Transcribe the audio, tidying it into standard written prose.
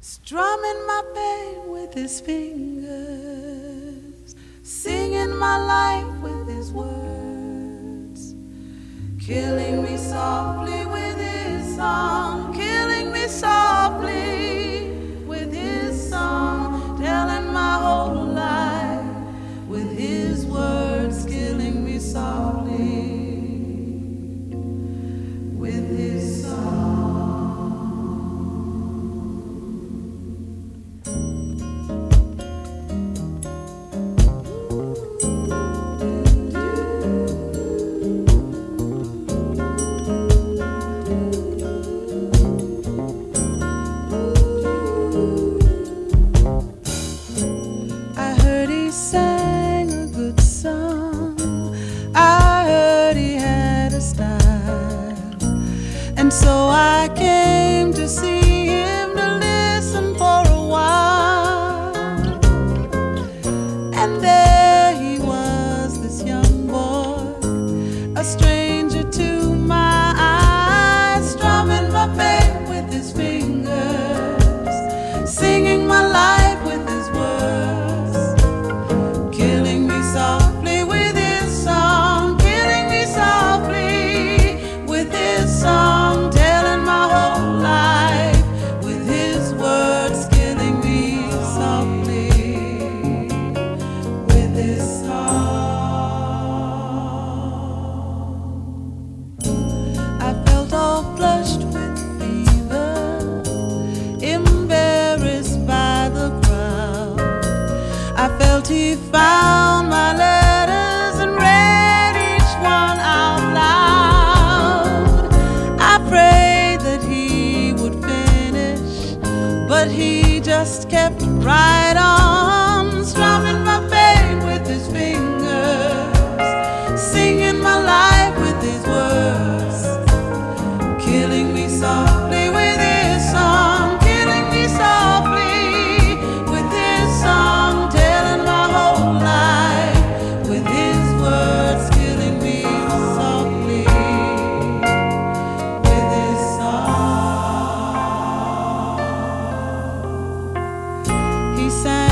strumming my pain with his fingers, singing my life with his words, killing me softly with his song, killing me softly with his song, telling my whole life with his words, killing me softly with his song. Sang a good song. I heard he had a style, and so I came to see him to listen for a while. And there he was, this young boy, a stranger to my eyes, strumming my pain with his fingers, singing my life with his words, softly with his song, killing me softly with his song, telling my whole life with his words, killing me softly with his song. I felt all flushed with fever, embarrassed by the crowd. I felt he found my letters and read each one out loud. I prayed that he would finish, but he just kept right on, strumming my pain with his fingers, singing my life with his words, killing me softly with his song, killing me softly with his song, telling my whole life with his words, killing me softly with his song. He sang